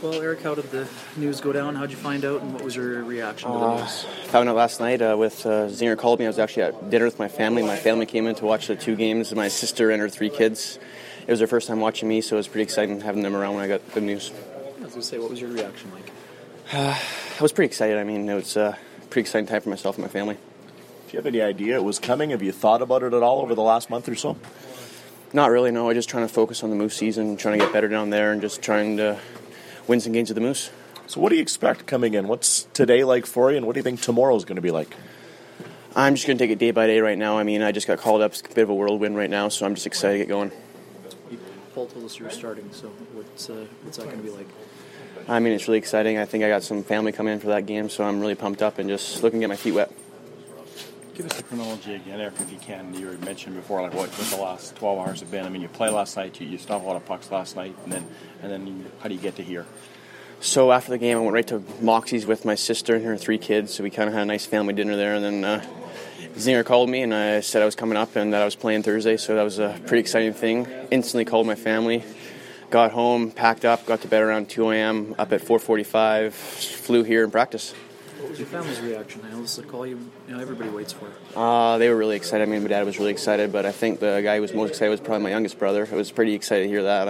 Well, Eric, how did the news go down? How'd you find out, and what was your reaction to the news? Found out last night with Zinger called me. I was actually at dinner with my family. My family came in to watch the 2 games. My sister and her 3 kids. It was their first time watching me, so it was pretty exciting having them around when I got the news. I was going to say, what was your reaction like? I was pretty excited. I mean, it was a pretty exciting time for myself and my family. Do you have any idea it was coming? Have you thought about it at all over the last month or so? Not really, no. I'm just trying to focus on the Moose season, trying to get better down there, and just trying to win some games with the Moose. So what do you expect coming in? What's today like for you, and what do you think tomorrow's going to be like? I'm just going to take it day by day right now. I mean, I just got called up. It's a bit of a whirlwind right now, so I'm just excited to get going. Paul told us you were starting, so what's that going to be like? I mean, it's really exciting. I think I got some family coming in for that game, so I'm really pumped up and just looking to get my feet wet. Give us the chronology again, Eric, if you can. You had mentioned before, like what the last 12 hours have been. I mean, you played last night, you stopped a lot of pucks last night, and then how do you get to here? So after the game, I went right to Moxie's with my sister and her 3 kids, so we kind of had a nice family dinner there, and then Zinger called me, and I said I was coming up and that I was playing Thursday, so that was a pretty exciting thing. Instantly called my family, got home, packed up, got to bed around 2 a.m., up at 4:45, flew here and practiced. What was your family's reaction? I know this is a call everybody waits for. They were really excited. I mean, my dad was really excited, but I think the guy who was most excited was probably my youngest brother. I was pretty excited to hear that.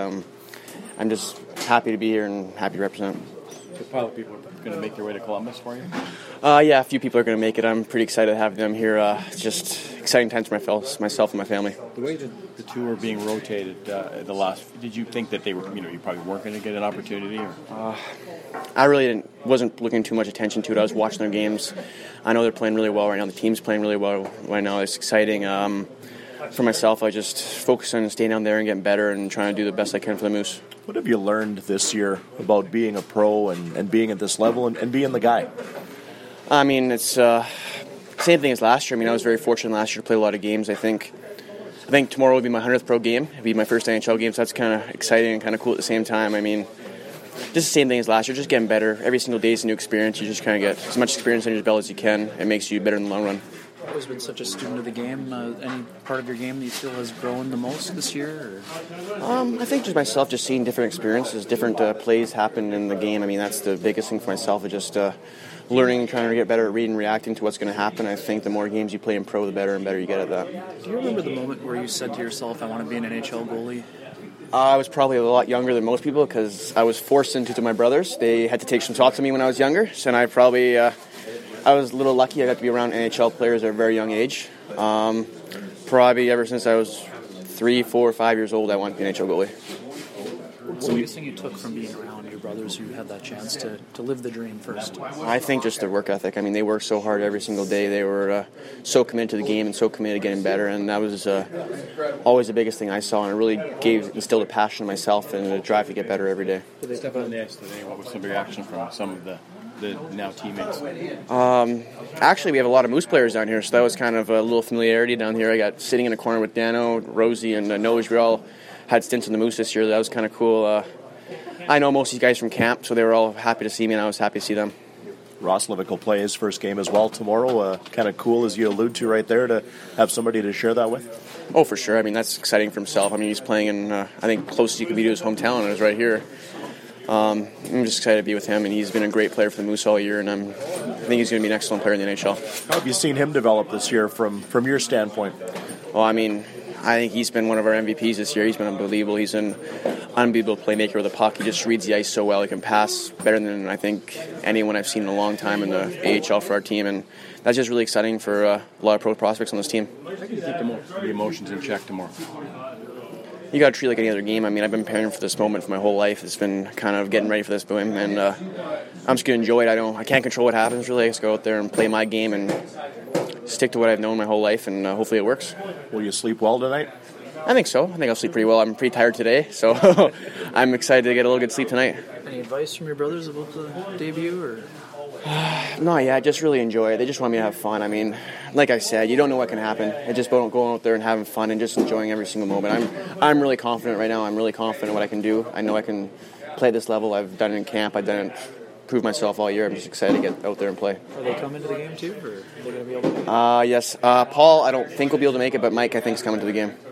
I'm just happy to be here and happy to represent. A pile of people are going to make their way to Columbus for you? Yeah, a few people are going to make it. I'm pretty excited to have them here. It's just exciting times for myself and my family. The way that the 2 were being rotated, did you think that they were, you probably weren't going to get an opportunity? Or? I really wasn't looking too much attention to it. I was watching their games. I know they're playing really well right now. The team's playing really well right now. It's exciting. For myself, I just focus on staying down there and getting better and trying to do the best I can for the Moose. What have you learned this year about being a pro and being at this level and being the guy? I mean, it's same thing as last year. I mean, I was very fortunate last year to play a lot of games. I think tomorrow will be my 100th pro game. It'll be my first NHL game, so that's kind of exciting and kind of cool at the same time. I mean, just the same thing as last year, just getting better. Every single day is a new experience. You just kind of get as much experience under your belt as you can. It makes you better in the long run. You've always been such a student of the game. Any part of your game that you feel has grown the most this year? Or? I think just myself, just seeing different experiences, different plays happen in the game. I mean, that's the biggest thing for myself, is just learning and trying to get better at reading and reacting to what's going to happen. I think the more games you play in pro, the better and better you get at that. Do you remember the moment where you said to yourself, I want to be an NHL goalie? I was probably a lot younger than most people because I was forced into my brothers. They had to take some shots at me when I was younger, so I probably... I was a little lucky. I got to be around NHL players at a very young age. Probably ever since I was 3, 4, 5 years old, I wanted to be an NHL goalie. What's the biggest thing you took from being around your brothers who had that chance to live the dream first? I think just their work ethic. I mean, they worked so hard every single day. They were so committed to the game and so committed to getting better, and that was always the biggest thing I saw, and it really instilled a passion in myself and a drive to get better every day. Did they step on the ice today? What was some reaction from some of the now teammates? Actually, we have a lot of Moose players down here, so that was kind of a little familiarity down here. I got sitting in a corner with Dano, Rosie, and Noj. We all had stints in the Moose this year. That was kind of cool. I know most of these guys from camp, so they were all happy to see me, and I was happy to see them. Roslovic will play his first game as well tomorrow. Kind of cool, as you allude to right there, to have somebody to share that with. Oh, for sure. I mean, that's exciting for himself. I mean, he's playing in, I think, closest he could be to his hometown, and it's right here. I'm just excited to be with him, and he's been a great player for the Moose all year, and I think he's going to be an excellent player in the NHL. How have you seen him develop this year from your standpoint? Well, I mean, I think he's been one of our MVPs this year. He's been unbelievable. He's an unbelievable playmaker with the puck. He just reads the ice so well. He can pass better than I think anyone I've seen in a long time in the AHL for our team, and that's just really exciting for a lot of pro prospects on this team. How can you keep the emotions in check tomorrow? You got to treat it like any other game. I mean, I've been preparing for this moment for my whole life. It's been kind of getting ready for this boom, and I'm just going to enjoy it. I can't control what happens, really. I just go out there and play my game and stick to what I've known my whole life, and hopefully it works. Will you sleep well tonight? I think so. I think I'll sleep pretty well. I'm pretty tired today, so I'm excited to get a little good sleep tonight. Any advice from your brothers about the debut, or...? No, yeah, I just really enjoy it. They just want me to have fun. I mean, like I said, you don't know what can happen. I just going out there and having fun and just enjoying every single moment. I'm really confident right now. I'm really confident in what I can do. I know I can play at this level. I've done it in camp. I've done it, proved myself all year. I'm just excited to get out there and play. Are they coming to the game too, or are they going to be able to? Yes. Paul, I don't think will be able to make it, but Mike, I think, is coming to the game.